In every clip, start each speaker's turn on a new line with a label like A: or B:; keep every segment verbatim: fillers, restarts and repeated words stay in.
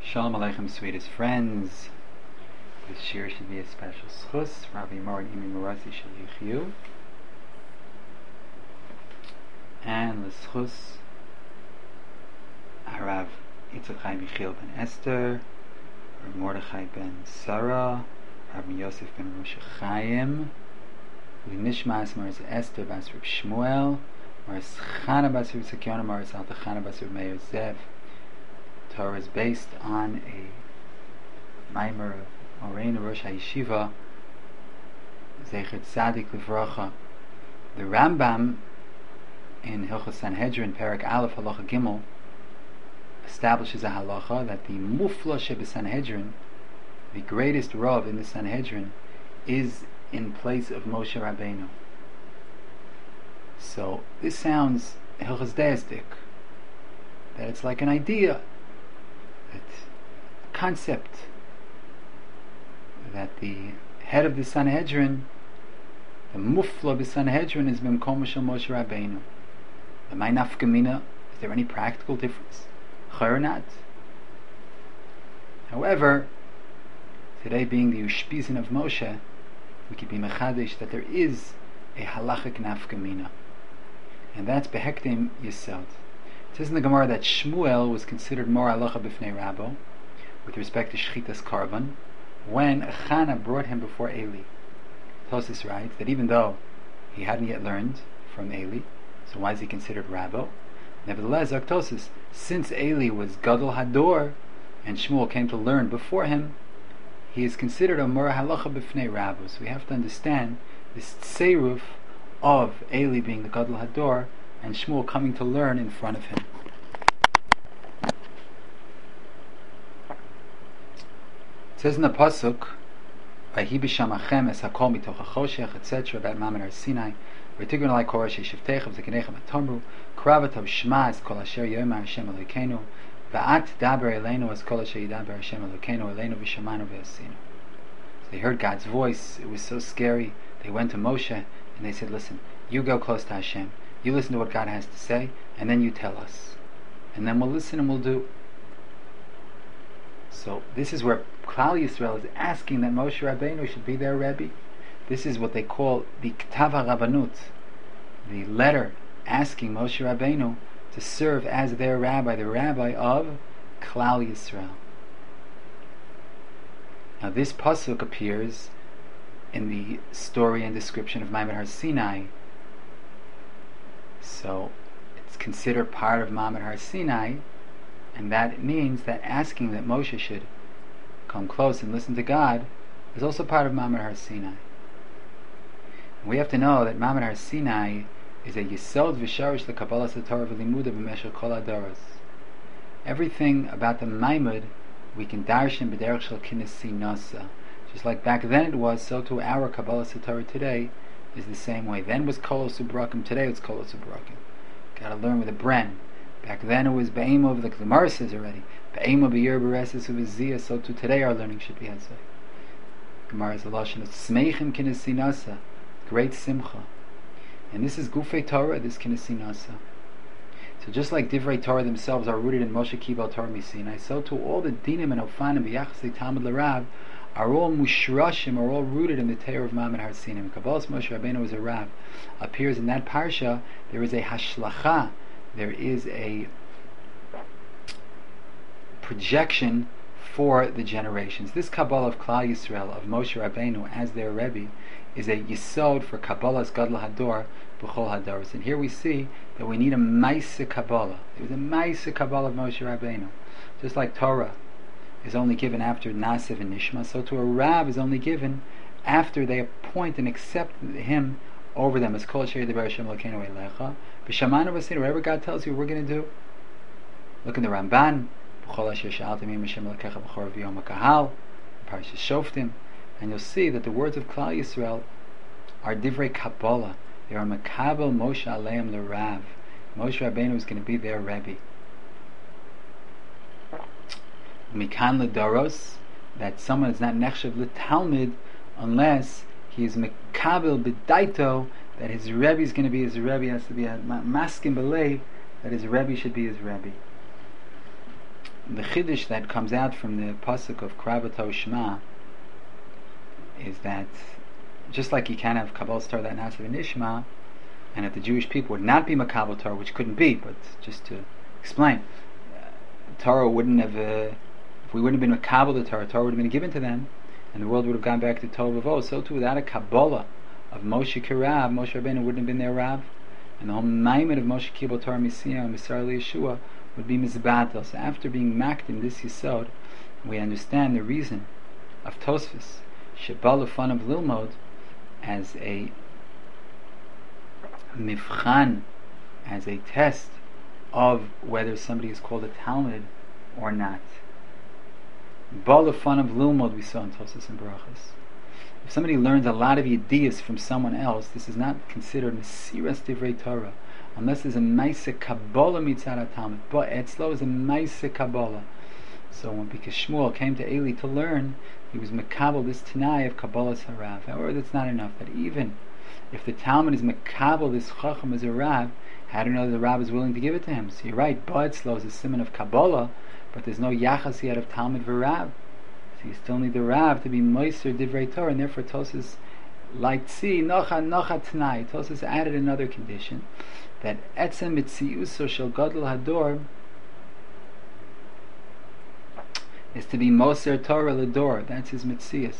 A: Shalom Aleichem, sweetest friends. This shir should be a special schus. Rabbi Mor and Imi Morasi shall yichyu. And the schus Harav Yitzchak Chaim Yechiel ben Esther, Rav Mordechai ben Sarah, Rabbi Yosef ben Rosh Chaim, Nishmas Maris Esther bas Reb Shmuel, Maris Chana bas Reb Sakiona, Maris Alta Chana bas Reb Meir Zev. Torah is based on a Maimer of Morein Rosh HaYeshiva Zecher Tzadik Livracha. The Rambam in Hilchos Sanhedrin Perek Aleph Halacha Gimel establishes a halacha that the Mufla Shebe Sanhedrin, the greatest Rav in the Sanhedrin, is in place of Moshe Rabbeinu. So this sounds Hilchos Deistic, that it's like an idea, that concept that the head of the Sanhedrin, the Mufla of the Sanhedrin, is B'mkom Shel Moshe Rabbeinu. The Mai Nafka Mina, is there any practical difference? Chayr not. However, today being the Ushpizin of Moshe, we could be mechadish that there is a halachic Nafka Mina, and that's Behektim Yisod. It says in the Gemara that Shmuel was considered more halacha b'fnei Rabbo with respect to Shchitas Karban when Chana brought him before Eli. Tosfos writes that even though he hadn't yet learned from Eli, so why is he considered Rabbo? Nevertheless, Tosfos, since Eli was Gadol Hador and Shmuel came to learn before him, he is considered a more halacha b'fnei Rabbo. So we have to understand this tseiruf of Eli being the Gadol Hador and Shmuel coming to learn in front of him. It says in the pasuk, "Vayhi b'shamachem es hakol mitoch hachoshech," et cetera, about Maamad Har Sinai. "V'tigun alai kol rashi shivteichem v'zekenechem atamru, kravav shema es kol asher yomar Hashem Elokeinu, va'at daber eleinu es kol asher yidaber Hashem Elokeinu eleinu v'shamanu v'asinu." So they heard God's voice. It was so scary. They went to Moshe and they said, "Listen, you go close to Hashem. You listen to what God has to say, and then you tell us. And then we'll listen and we'll do." So this is where Klal Yisrael is asking that Moshe Rabbeinu should be their Rebbe. This is what they call the Ktav HaRabbanut, the letter asking Moshe Rabbeinu to serve as their rabbi, the rabbi of Klal Yisrael. Now this pasuk appears in the story and description of Maamad Har Sinai. So it's considered part of Maamad Har Sinai, and that means that asking that Moshe should come close and listen to God is also part of Maamad Har Sinai. And we have to know that Maamad Har Sinai is a Yisod v'sharish l'Kabbalas HaTorah v'limuda b'meshel kol hadoros. Everything about the Maimud we can darshan b'derech shel kinesi nasa. Just like back then it was, so to our Kabbalas HaTorah today is the same way. Then was Kolos Ubrakim, today it's Kolos Ubrakim. Gotta learn with a Bren. Back then it was Be'im of the Gemara says already. Be'im of Be'yer Bereses of Ziyah, so to today our learning should be Hatzai. Gemara is a Lashon of Smeichem Kinesi Nasa, great Simcha. And this is Gufei Torah, this Kinesi Nasa. So just like Divrei Torah themselves are rooted in Moshe Kibel Torah Misinai, so to all the Dinim and Ofanim B'yachsei Talmud L'Rav are all mushrashim, are all rooted in the Torah of Maamad Har Sinai. Kabbalas Moshe Rabbeinu as a Rav appears in that parsha. There is a hashlacha, there is a projection for the generations. This Kabbalah of Klal Yisrael, of Moshe Rabbeinu as their Rebbe, is a yisod for Kabbalah's Gadol Hador b'chol hadoros. And here we see that we need a Maisa Kabbalah. There was a Maisa Kabbalah of Moshe Rabbeinu, just like Torah is only given after Nasiv and Nishma, so to a Rav is only given after they appoint and accept him over them. As Kol Asher Yidaber Hashem Elokeinu Elecha B'Shamanu V'Asinu. Whatever God tells you, we're going to do. Look in the Ramban, B'Chol Asher Sha'altem Im Hashem Elokecha B'Chor V'Yom HaKahal, Parashas Shoftim, and you'll see that the words of Klal Yisrael are Divrei Kabbalah. They are Makabel Moshe Aleim L'Rav. Moshe Rabbeinu is going to be their Rebbe. Mikan L'Doros, that someone is not Nechshav L'Talmud unless he is Mekabel B'Daito, that his Rebbe is going to be his Rebbe, has to be a Maskim B'Leiv, that his Rebbe should be his Rebbe. the chiddush that comes out from the pasuk of Kravato Shema is that just like you can't have Kabbalah Torah that Nasav and Ishma, and that the Jewish people would not be Makabel Torah, which couldn't be, but just to explain, uh, Torah wouldn't have, uh, if we wouldn't have been Makabel the Torah, Torah would have been given to them, and the world would have gone back to Tohu Vavohu. So too, without a Kabbalah of Moshe Kirav, Moshe Rabbeinu wouldn't have been their Rav, and the whole Maimon of Moshe Kibbutz Torah Messiah and Misar Yeshua would be Mizbatel. So after being maked in this Yisod, we understand the reason of Tosfos, Shebal Fun of Lilmod, as a mifchan, as a test of whether somebody is called a Talmud or not. Bal Fun of Lilmod we saw in Tosfos and Barachos. If somebody learns a lot of ideas from someone else, this is not considered Mesiras Divrei Torah, unless there's a Maisa Kabbalah mitzad Talmud. But Etzlo is a Maisa Kabbalah. So when because Shmuel came to Eli to learn, he was Mekabel this Tanai of Kabbalah's Harav. However, that's not enough. That even if the Talmud is Mekabel this Chacham as a Rav, how do you know that the Rav is willing to give it to him? So you're right, Ba'etzlo is a simon of Kabbalah, but there's no Yachas yet of Talmud v'Rav. So you still need the Rav to be Moiser Divrei Torah, and therefore Tosas like Tzi Nocha Nocha Tanai. Tosas added another condition, that Etzem Mitziuso Shel Gadol Hador is to be Moser Torah Lador. That's his Mitzias.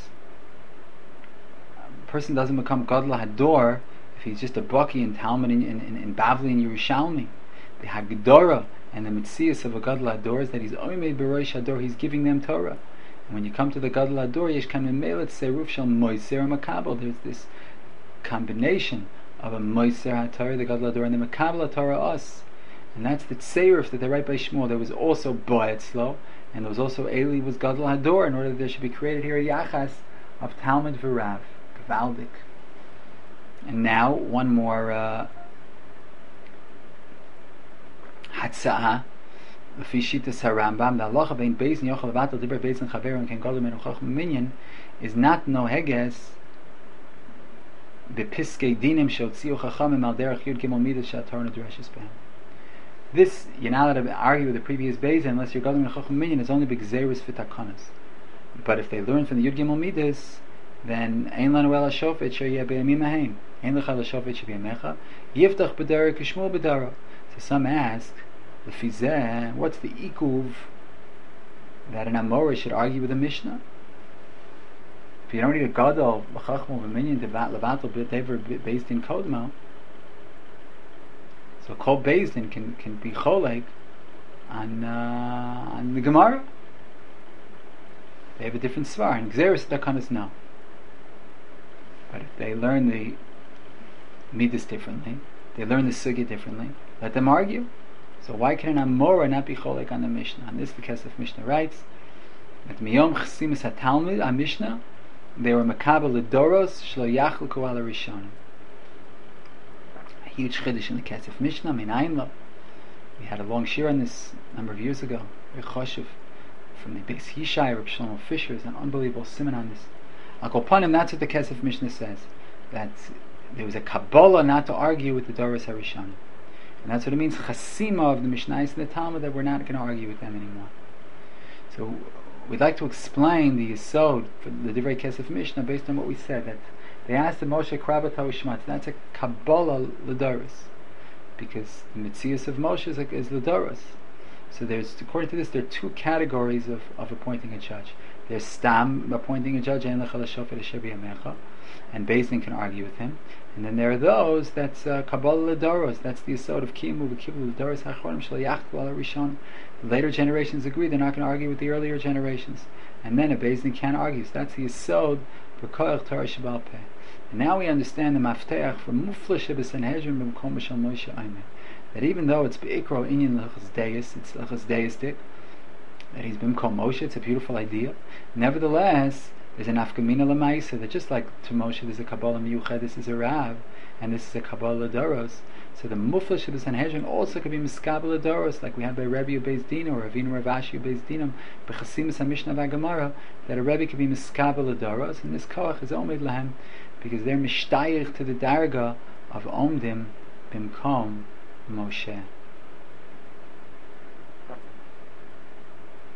A: A person doesn't become Gadol Hador if he's just a Baki in Talmud in, in, in, in Bavli and Yerushalmi. The Hagdorah and the Mitzias of a Gadol Hador is that he's Oimei Berosh Hador, he's giving them Torah. And when you come to the Gadol Hador, Yesh Kan Memelet Seruf Shel Moiser Makabel. There's this combination of a Moiser HaTorah, the Gadol Hador, and the Makabel HaTorah us. And that's the Tseiruf that they write by Shmuel. There was also Ba'etzlo, and there was also Eli was Gadol Hador, in order that there should be created here a Yachas of Talmud v'Rav, Gavaldik. And now one more uh, Hatza'ah. Fishitas Harambam, the halacha bein beis yochel levatel divrei beis and chaver and ken gadol menu chacham minyan is not no heges bepiskei dinim shotziu chachamim al derech yud gimel midas she'atorah nedreshes behem. This you're not allowed to argue with the previous beis unless you're gadol menu chacham minyan is only b'gzeirus v'takanas. But if they learn from the yud gimel midas, then ein lanu el hashofet sheyeh b'yamim ahein ein lecha l'shofet shebiyamecha yiftach b'dara kishmul b'dara. So some ask, what's the ikuv that an Amora should argue with a Mishnah? If you don't need a gadol, l'chachmo v'minyan levatel b'dever based in kodmo, so kol based in can can be cholek on uh, on the Gemara. They have a different svar, and Gzeris Dakanas no. But if they learn the midas differently, they learn the sugya differently, let them argue. So why can an Amora not be cholek on the Mishnah? And this the Kesef Mishnah writes that miyom chesimus haTalmud a Mishnah they were makabel ledoros shlo yachluku al rishonim. A huge chiddush in the Kesef Mishnah. Minayin lo. We had a long shir on this a number of years ago. Very choshev from the Beis Yishai. Reb Shlomo Fisher is an unbelievable simon on this. Al kol panim, that's what the Kesef Mishnah says, that there was a Kabbalah not to argue with the Doros HaRishonim. And that's what it means, chasima of the Mishnayos and the Talmud, that we're not going to argue with them anymore. So we'd like to explain the Yesod for the Divrei Kesef Mishnah based on what we said, that they asked the Moshe Kravato Shmat, that's a Kabbalah L'Doros, because the Metzias of Moshe is, like, is L'Doros. So there's, according to this, there are two categories of, of appointing a judge. There's Stam appointing a judge, and Beis Din can argue with him. And then there are those that's uh, Kabbalah L'Doros, that's the Yesod of Kimu V'Kibul L'Doros HaChorim Shel Yachlu Al HaRishon. The later generations agree, they're not going to argue with the earlier generations. And then a Beis Din can't argue. So that's the Yesod B'Koyach Torah Shebal Peh. And now we understand the Mafteach from Mufla Shebesanhedrin B'Mkom B'Shal Moshe Aimer, that even though it's Be'ikro Inyan L'Chas Deis, it's L'Chas Deistic, that he's B'Mkom Moshe, it's a beautiful idea. Nevertheless, there's an Afkamina L'Maisa, that just like to Moshe there's a Kabbalah Miyuched, this is a Rav, and this is a Kabbalah Doros. So the Mufla Sheba Sanhedrin also could be Miskabel Doros, like we had by Rebbe Beis Din or Ravina Ravashi Beis Dinam, B'Chasimus HaMishnah V'Gemara, that a Rebbe could be Miskabel Doros, and this Koach is Omed Lahem, because they're Mishtayich to the Darga of Omdim Bimkom Moshe.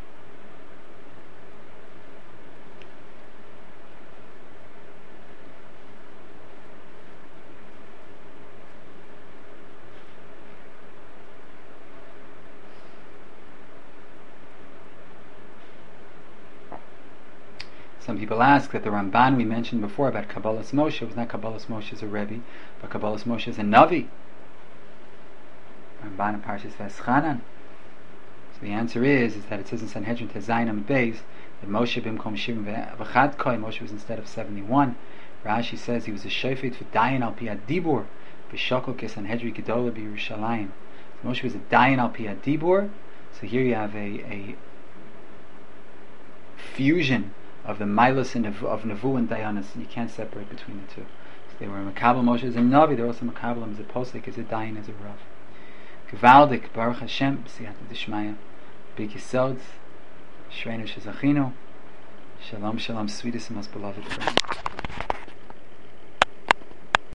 A: Some people ask that the Ramban we mentioned before about Kabbalas Moshe was not Kabbalas Moshe as a Rebbe, but Kabbalas Moshe as a Navi. Ramban in Parshas Veschanan. So the answer is, is that it says in Sanhedrin Tezayin Amud Beis that Moshe bimkom shivim v'chad koi, Moshe was instead of seventy-one. Rashi says he was a shofet for dayan al pi adibur b'shokol keSanhedrin gedola b'Yerushalayim. So Moshe was a dayan al pi adibur. So here you have a, a fusion of the milos and of, of Nevu and Dayanis, and you can't separate between the two. So they were a Makabal Moshe as a Navi, they're also Makabal as a Posek, as a Dayan, as a Rav. Gewaldik, Baruch Hashem, Siyata Dishmaya, Big Yisod, Shreinu Shezachinu, Shalom Shalom, sweetest and most beloved friend.